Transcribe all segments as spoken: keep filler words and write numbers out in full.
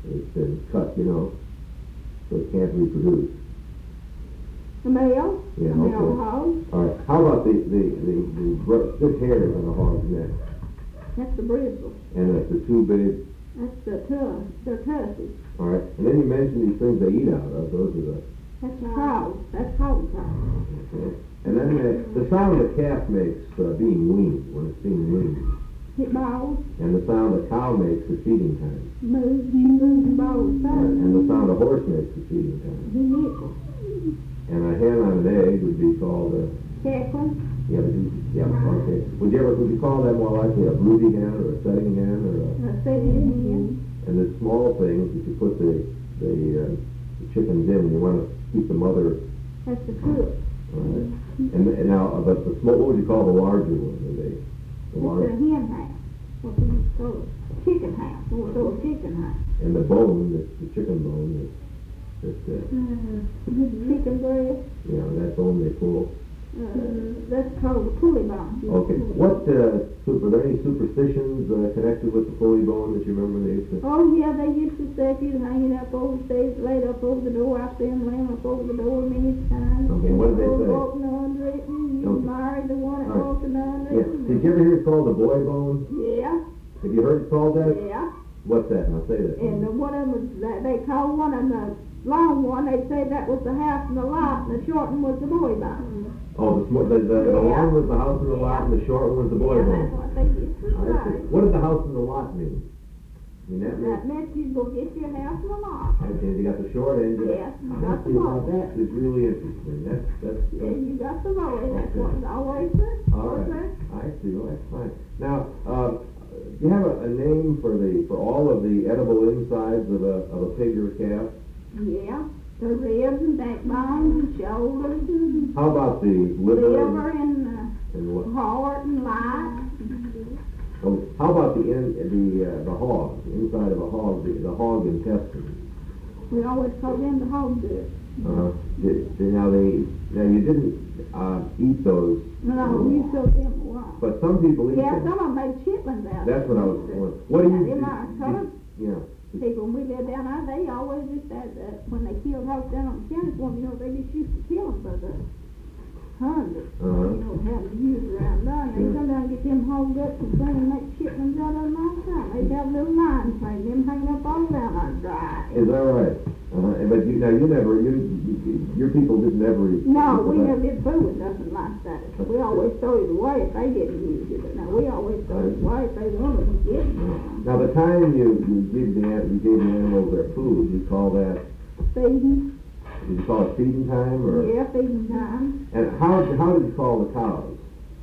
It's been cut, you know, so it can't reproduce. The male? Yeah, the male okay. hog? All right. How about the the the, the br- thick hairs on a hog's neck? That's the bristle. And that's the two big. That's the tuss. They're tussies. All right. And then you mentioned these things they eat out of. Those are the. That's hog. That's hog time. Okay. And then the, the sound the calf makes uh, being weaned, when it's being weaned. It balls. And the sound the cow makes at feeding time. Moves. She moves and balls. Right. And the sound a horse makes at feeding time. He nipples. And a hen on an egg would be called a. Cackling. Yeah, but you, yeah, okay. Would you ever, would you call that more likely a broody hen or a setting hen or a? A setting hen. And the small things that you put the the, uh, the chickens in, you want to keep the mother. That's the cook. All right. And, and now, uh, but the small, what would you call the larger one? Are they? The It's larger. a hen house. What do you call it? Chicken house. We'll call it chicken house. And the bone, the, the chicken bone, that that uh, Uh, chicken breast. you know, that bone they pull. Uh, that's called the pulley bone. Okay. What, uh, super, are there any superstitions uh, connected with the pulley bone that you remember they used to? Oh, yeah, they used to say if you hang it up over the stage, laid up over the door. I've seen them laying up over the door many times. Okay, what did they say? Walking unwritten, you Okay. married the one that All right. walked Yeah. unwritten. Did you ever hear it called the boy bone? Yeah, Have you heard it called that? yeah. What's that? Now say that. And the one of them was, that they called one of them the long one, they'd say that was the house and the lot, and the short one was the boy bone. Oh, the, sm- the, the, the Yeah. long was the house and the lot, and the short one was the boy Yeah, bone. that's what they used to I see. say. What does the house and the lot mean? I mean, that means, That meant you go get your house and the lot. okay, you got the short end. you- Yes, you I got see the about boy. that. It's really interesting. That's, that's, Yeah, that's you got the boy, that's Okay. what it always said. all right. I see. Well, that's fine. Now, uh, do you have a, a name for the for all of the edible insides of a of a pig or a calf? Yeah, the ribs and backbone and shoulders and How about the liver? liver and, and and what? uh, heart and light. Oh, how about the in, the uh, the hog? The inside of a hog, the, the hog intestine. We always call them the hog good. Uh, did, did, now they now you didn't uh, eat those. No, you told them a lot. But some people eat Yeah, them. some of them made chitlins out of That's it. what I was wondering. What do you? Now, them are colored Yeah. people, when we lived down there, they always used to, uh, when they killed hogs down on the county farm, you know, they just used to kill them by the hundred. Uh-huh. You know, have to use around there. And they Sure. sometimes get them hogs up and bring and make chitlins out of them all the time. They'd have little lines made, them hanging up all down on dry. Is that right? Uh-huh. But you now you never you, you your people didn't ever eat. No, eat we that. never did food with nothing like that. So we always throw it away if they didn't use it. But now we always throw it away if they wanted to get it. Now the time you, you give the an- you gave the animals their food, you call that Feeding, did you call it feeding time or? yeah, feeding time. And how how did you call the cows?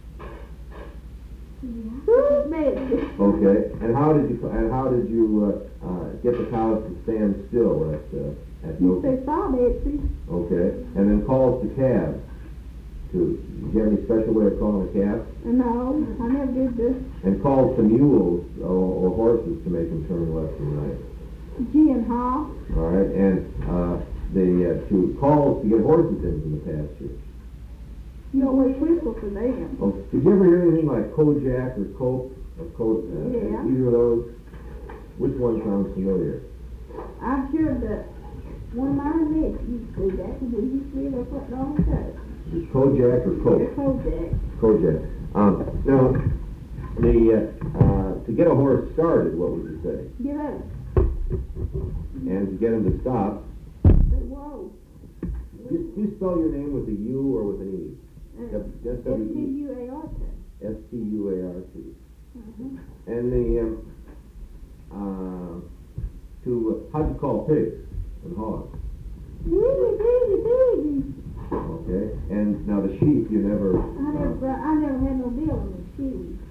Medicine. Okay. And how did you and how did you uh, uh, get the cows to stand still at uh, at You milking? say saw Betsy. Okay. And then calls to calves. To do you have any special way of calling a calf? No, I never did this. And calls to mules or, or horses to make them turn left and right. G and Haw. All right. And uh, the uh, to calls to get horses into the pasture. You always whistle for them. Oh, did you ever hear anything like Kojak or Cope or Cope? Uh, Yeah. Either of those? Which one sounds familiar? I heard that one of my nephews used to do that, and we used to be able to put it on the show. Is it Kojak or Cope? They're Kojak. Kojak. Um, now, the uh, uh, to get a horse started, what would you say? Get up. And to get him to stop, Say, whoa. do you, do you spell your name with a U or with an E? Uh, That's S W T E U A R T. S T U A R T. Uh-huh. And the um, uh, to uh, how'd you call pigs and hogs? Piggy, piggy, piggy. Okay. And now the sheep, you never. I never, I never had no deal in the shoes.